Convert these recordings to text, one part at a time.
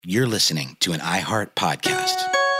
You're listening to an iHeart podcast.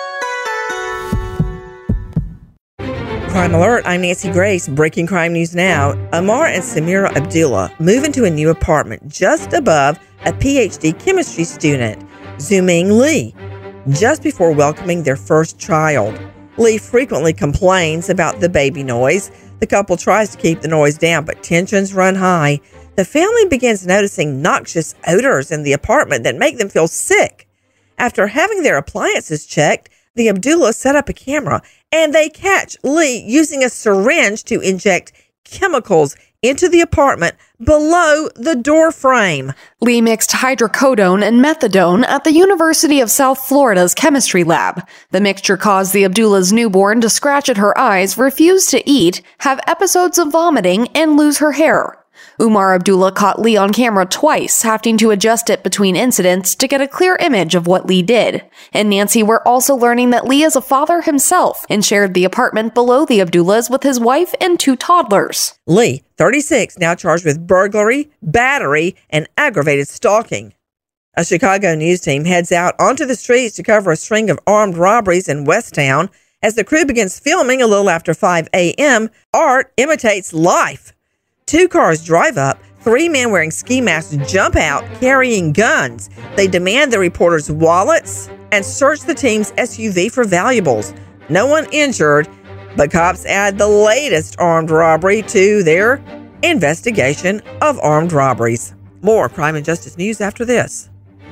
Crime Alert, I'm Nancy Grace. Breaking crime news now. Amar and Samira Abdullah move into a new apartment just above a PhD chemistry student, Zuming Lee, just before welcoming their first child. Lee frequently complains about the baby noise. The couple tries to keep the noise down, but tensions run high. The family begins noticing noxious odors in the apartment that make them feel sick. After having their appliances checked, the Abdullahs set up a camera and they catch Lee using a syringe to inject chemicals into the apartment below the door frame. Lee mixed hydrocodone and methadone at the University of South Florida's chemistry lab. The mixture caused the Abdullah's newborn to scratch at her eyes, refuse to eat, have episodes of vomiting, and lose her hair. Umar Abdullah caught Lee on camera twice, having to adjust it between incidents to get a clear image of what Lee did. And Nancy, we're also learning that Lee is a father himself and shared the apartment below the Abdullahs with his wife and 2 toddlers. Lee, 36, now charged with burglary, battery, and aggravated stalking. A Chicago news team heads out onto the streets to cover a string of armed robberies in Westtown. As the crew begins filming a little after 5 a.m., art imitates life. 2 cars drive up, 3 men wearing ski masks jump out carrying guns. They demand the reporters' wallets and search the team's SUV for valuables. No one injured, but cops add the latest armed robbery to their investigation of armed robberies. More crime and justice news after this.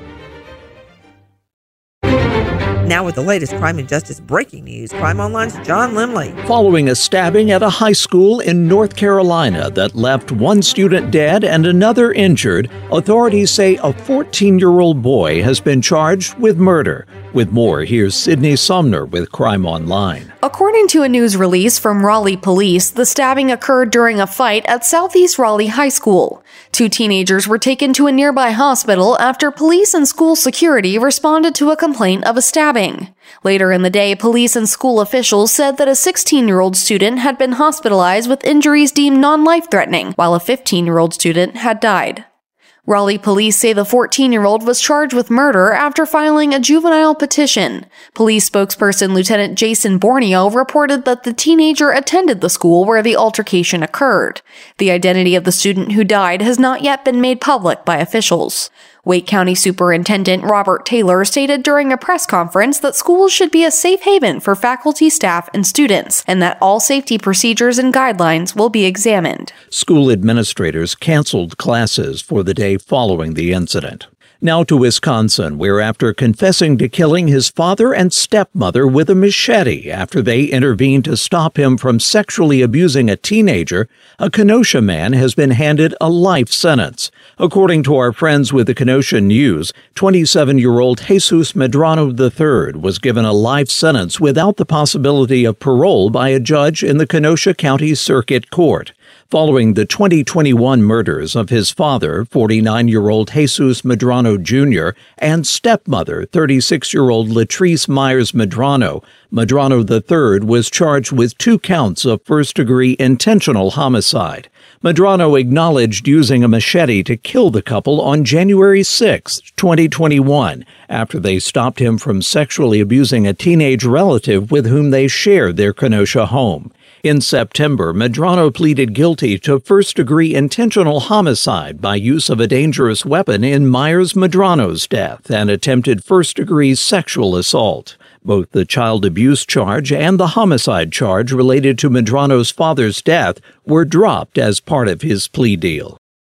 Now with the latest crime and justice breaking news, Crime Online's John Limley. Following a stabbing at a high school in North Carolina that left 1 student dead and another injured, authorities say a 14-year-old boy has been charged with murder. With more, here's Sydney Sumner with Crime Online. According to a news release from Raleigh police, the stabbing occurred during a fight at Southeast Raleigh High School. 2 teenagers were taken to a nearby hospital after police and school security responded to a complaint of a stabbing. Later in the day, police and school officials said that a 16-year-old student had been hospitalized with injuries deemed non-life-threatening, while a 15-year-old student had died. Raleigh police say the 14-year-old was charged with murder after filing a juvenile petition. Police spokesperson Lieutenant Jason Borneo reported that the teenager attended the school where the altercation occurred. The identity of the student who died has not yet been made public by officials. Wake County Superintendent Robert Taylor stated during a press conference that schools should be a safe haven for faculty, staff, and students, and that all safety procedures and guidelines will be examined. School administrators canceled classes for the day following the incident. Now to Wisconsin, where after confessing to killing his father and stepmother with a machete after they intervened to stop him from sexually abusing a teenager, a Kenosha man has been handed a life sentence. According to our friends with the Kenosha News, 27-year-old Jesus Medrano III was given a life sentence without the possibility of parole by a judge in the Kenosha County Circuit Court. Following the 2021 murders of his father, 49-year-old Jesus Medrano Jr., and stepmother, 36-year-old Latrice Myers Medrano, Medrano III was charged with 2 counts of first-degree intentional homicide. Medrano acknowledged using a machete to kill the couple on January 6, 2021, after they stopped him from sexually abusing a teenage relative with whom they shared their Kenosha home. In September, Medrano pleaded guilty to first-degree intentional homicide by use of a dangerous weapon in Myers Medrano's death and attempted first-degree sexual assault. Both the child abuse charge and the homicide charge related to Medrano's father's death were dropped as part of his plea deal.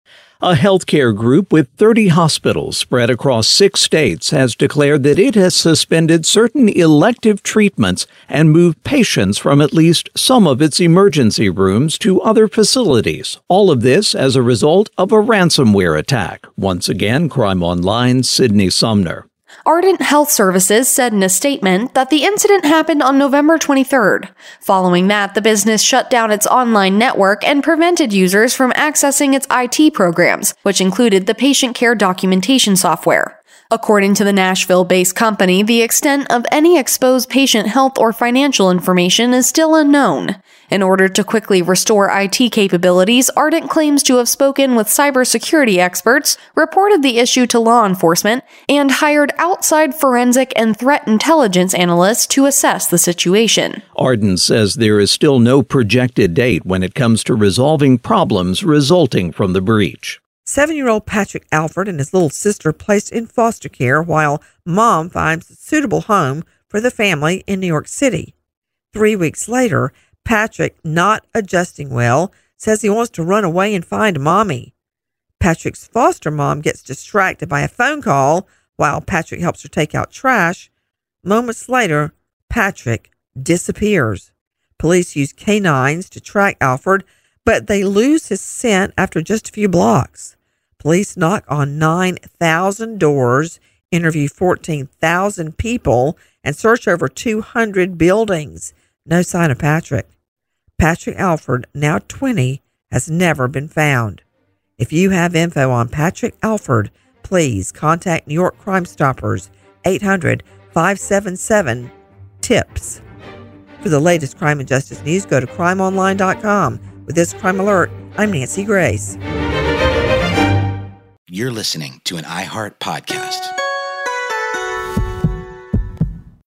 A healthcare group with 30 hospitals spread across 6 states has declared that it has suspended certain elective treatments and moved patients from at least some of its emergency rooms to other facilities. All of this as a result of a ransomware attack. Once again, Crime Online's Sydney Sumner. Ardent Health Services said in a statement that the incident happened on November 23rd. Following that, the business shut down its online network and prevented users from accessing its IT programs, which included the patient care documentation software. According to the Nashville-based company, the extent of any exposed patient health or financial information is still unknown. In order to quickly restore IT capabilities, Ardent claims to have spoken with cybersecurity experts, reported the issue to law enforcement, and hired outside forensic and threat intelligence analysts to assess the situation. Ardent says there is still no projected date when it comes to resolving problems resulting from the breach. 7-year-old Patrick Alford and his little sister placed in foster care while mom finds a suitable home for the family in New York City. 3 weeks later, Patrick, not adjusting well, says he wants to run away and find mommy. Patrick's foster mom gets distracted by a phone call while Patrick helps her take out trash. Moments later, Patrick disappears. Police use canines to track Alford, but they lose his scent after just a few blocks. Police knock on 9,000 doors, interview 14,000 people, and search over 200 buildings. No sign of Patrick. Patrick Alford, now 20, has never been found. If you have info on Patrick Alford, please contact New York Crime Stoppers, 800-577-TIPS. For the latest crime and justice news, go to crimeonline.com. With this Crime Alert, I'm Nancy Grace. You're listening to an iHeart podcast.